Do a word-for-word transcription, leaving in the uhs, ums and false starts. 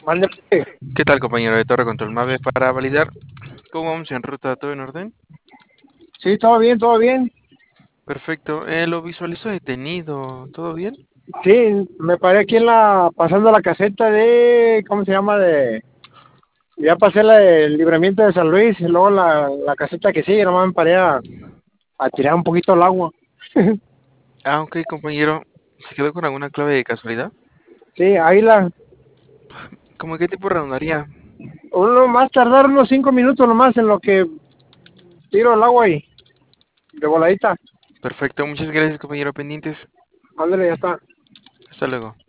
Mande. ¿Qué tal, compañero de Torre Control Mave? Para validar cómo vamos en ruta, ¿todo en orden? Sí, todo bien, todo bien. Perfecto. Eh, lo visualizo detenido, ¿todo bien? Sí, me paré aquí en la, pasando la caseta de, ¿cómo se llama? De, ya pasé la del libramiento de San Luis y luego la, la caseta que sigue, nomás me paré a, a tirar un poquito el agua. Ah, ok, compañero. ¿Se quedó con alguna clave de casualidad? Sí, ahí la, ¿Cómo qué tipo redundaría? uno más tardar unos cinco minutos nomás en lo que tiro el agua y de voladita. Perfecto, muchas gracias, compañero. Pendientes. Ándale, ya está. Hasta luego.